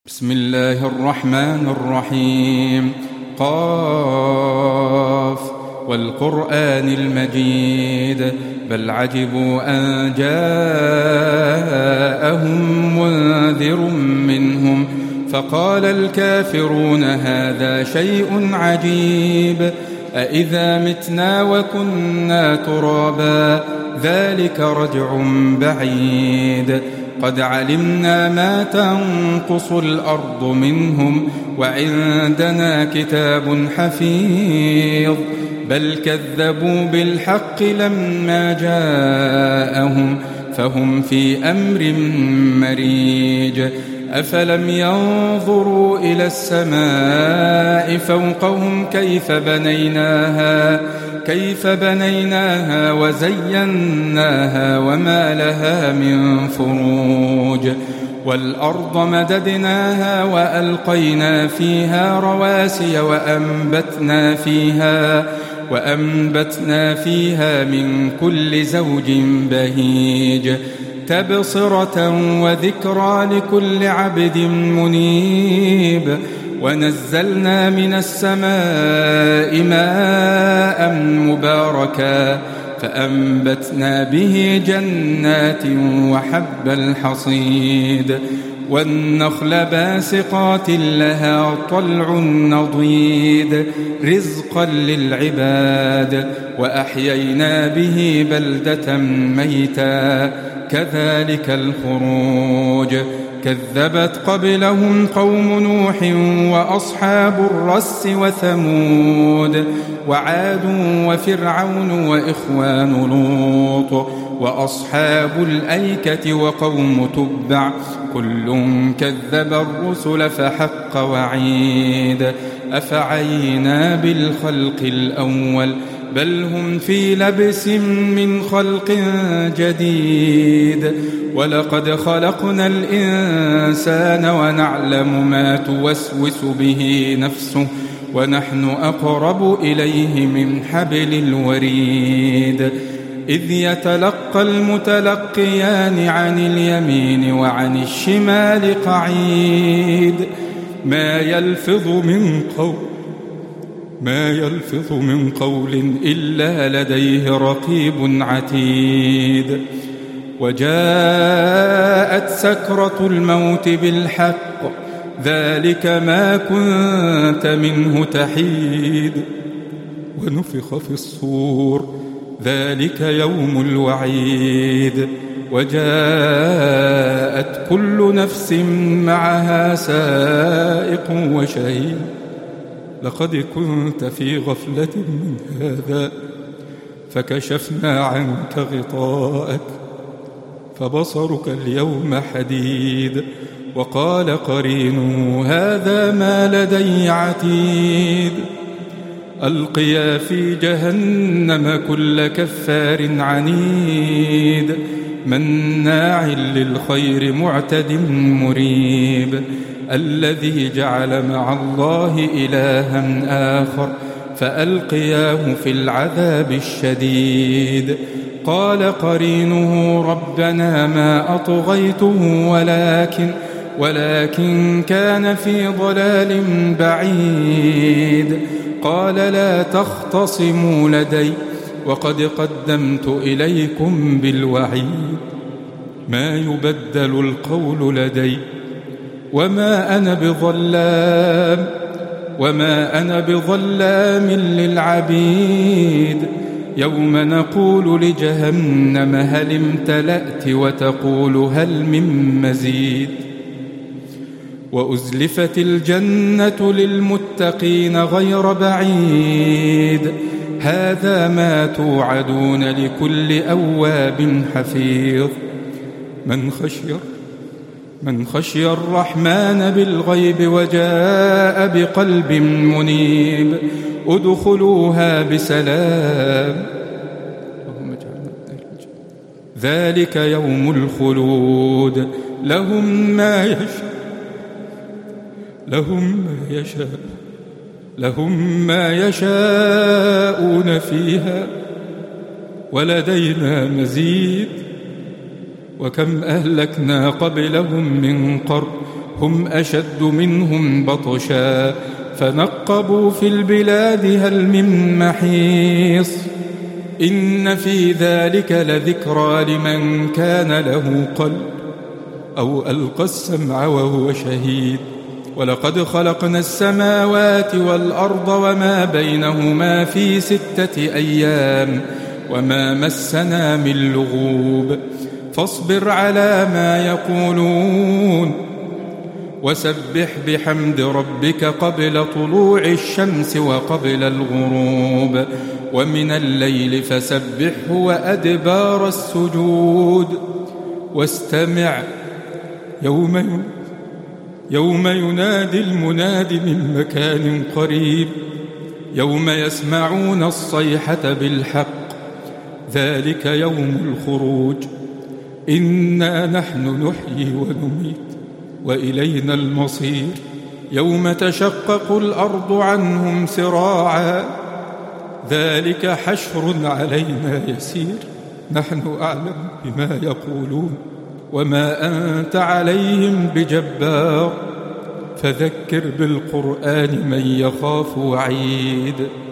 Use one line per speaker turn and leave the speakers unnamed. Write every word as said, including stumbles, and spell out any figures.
بسم الله الرحمن الرحيم. قاف والقرآن المجيد بل عجبوا أن جاءهم منذر منهم فقال الكافرون هذا شيء عجيب أإذا متنا وكنا ترابا ذلك رجع بعيد قد علمنا ما تنقص الأرض منهم وعندنا كتاب حفيظ بل كذبوا بالحق لما جاءهم فهم في أمر مريج أفلم ينظروا إلى السماء فوقهم كيف بنيناها كيف بنيناها وزيناها وما لها من فروج والأرض مددناها وألقينا فيها رواسي وأنبتنا فيها وأنبتنا فيها من كل زوج بهيج تبصرة وذكرى لكل عبد منيب ونزلنا من السماء ماء مباركا فأنبتنا به جنات وحب الحصيد والنخل باسقات لها طلع نضيد رزقا للعباد وأحيينا به بلدة ميتا كذلك الخروج كذبت قبلهم قوم نوح وأصحاب الرس وثمود وعاد وفرعون وإخوان لوط وأصحاب الأيكة وقوم تبع كل كذب الرسل فحق وعيد أفعينا بالخلق الأول بل هم في لبس من خلق جديد ولقد خلقنا الإنسان ونعلم ما توسوس به نفسه ونحن أقرب إليه من حبل الوريد إذ يتلقى المتلقيان عن اليمين وعن الشمال قعيد ما يلفظ من قول ما يلفظ من قول إلا لديه رقيب عتيد وجاءت سكرة الموت بالحق ذلك ما كنت منه تحيد ونفخ في الصور ذلك يوم الوعيد وجاءت كل نفس معها سائق وشهيد لقد كنت في غفلة من هذا فكشفنا عنك غطاءك فبصرك اليوم حديد وقال قرينه هذا ما لدي عتيد ألقيا في جهنم كل كفار عنيد مناع للخير معتد مريب الذي جعل مع الله إلها آخر فألقياه في العذاب الشديد قال قرينه ربنا ما أطغيته ولكن ولكن كان في ضلال بعيد قال لا تختصموا لدي وقد قدمت إليكم بالوعيد ما يبدل القول لدي وما أنا بظلام وما أنا بظلام للعبيد يوم نقول لجهنم هل امتلأت وتقول هل من مزيد وأزلفت الجنة للمتقين غير بعيد هذا ما توعدون لكل أواب حفيظ من خشي من خشي الرحمن بالغيب وجاء بقلب منيب ادخلوها بسلام ذلك يوم الخلود لهم ما يشاء لهم ما يشاء لهم ما يشاءون فيها ولدينا مزيد وكم أهلكنا قبلهم من قرن هم أشد منهم بطشا فنقبوا في البلاد هل من محيص إن في ذلك لذكرى لمن كان له قلب أو ألقى السمع وهو شهيد ولقد خلقنا السماوات والأرض وما بينهما في ستة أيام وما مسنا من لغوب فاصبر على ما يقولون وسبح بحمد ربك قبل طلوع الشمس وقبل الغروب ومن الليل فسبحه وأدبار السجود واستمع يوم يوم ينادي المناد من مكان قريب يوم يسمعون الصيحة بالحق ذلك يوم الخروج إنا نحن نحيي ونميت وإلينا المصير يوم تشقق الأرض عنهم سراعا ذلك حشر علينا يسير نحن أعلم بما يقولون وما أنت عليهم بجبار فذكر بالقرآن من يخاف وعيد